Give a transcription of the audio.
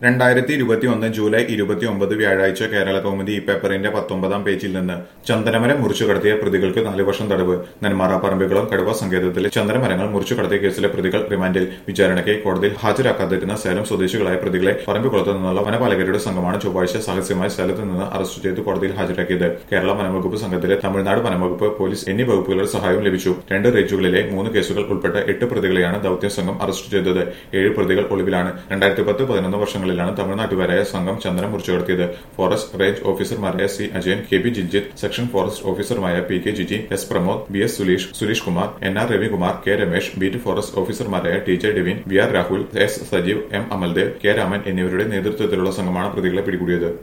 2021 July 29 വ്യാഴാഴ്ച കേരള കൗമുദി ഈ പേപ്പറിന്റെ 19-ാം പേജിൽ നിന്ന് ചന്ദനമരം മുറിച്ചു കടത്തിയ പ്രതികൾക്ക് 4 വർഷം തടവ്. നെന്മാറ പറമ്പിക്കുളം കടുവ സങ്കേതത്തിലെ ചന്ദനമരങ്ങൾ മുറിച്ചു കടത്തിയ കേസിലെ പ്രതികൾ റിമാൻഡിൽ. വിചാരണയ്ക്ക് കോടതിയിൽ ഹാജരാക്കാതിരുന്ന സേലം സ്വദേശികളായ പ്രതികളെ പറമ്പിക്കുളത്ത് നിന്നുള്ള വനപാലകരുടെ സംഘമാണ് ചൊവ്വാഴ്ച രഹസ്യമായി സേലത്ത് നിന്ന് അറസ്റ്റ് ചെയ്ത് കോടതിയിൽ ഹാജരാക്കിയത്. കേരള വനംവകുപ്പ് സംഘത്തിലെ തമിഴ്നാട് വനംവകുപ്പ്, പോലീസ് എന്നീ വകുപ്പുകളുടെ സഹായവും ലഭിച്ചു. 2 റേഞ്ചുകളിലെ 3 കേസുകൾ ഉൾപ്പെട്ട 8 പ്രതികളെയാണ് ദൌത്യ സംഘം അറസ്റ്റ് ചെയ്തത്. 7 പ്രതികൾ ഒളിവിലാണ്. 2010-11 വർഷങ്ങളിലാണ് തമിഴ്നാട്ടുകാരായ സംഘം ചന്ദനം മുറിച്ചു കടത്തിയത്. ഫോറസ്റ്റ് റേഞ്ച് ഓഫീസർമാരായ C Ajayan, K P Jiljith, section forest ഓഫീസർമാരായ P K Jiji, S Pramod, B S Suleesh Kumar, N R Ravikumar, K Ramesh, beat forest ഓഫീസർമാരായ T J Divin, V R Rahul, S Sajeev, M Amaldev, K Raman എന്നിവരുടെ നേതൃത്വത്തിലുള്ള സംഘമാണ് പ്രതികളെ പിടികൂടിയത്.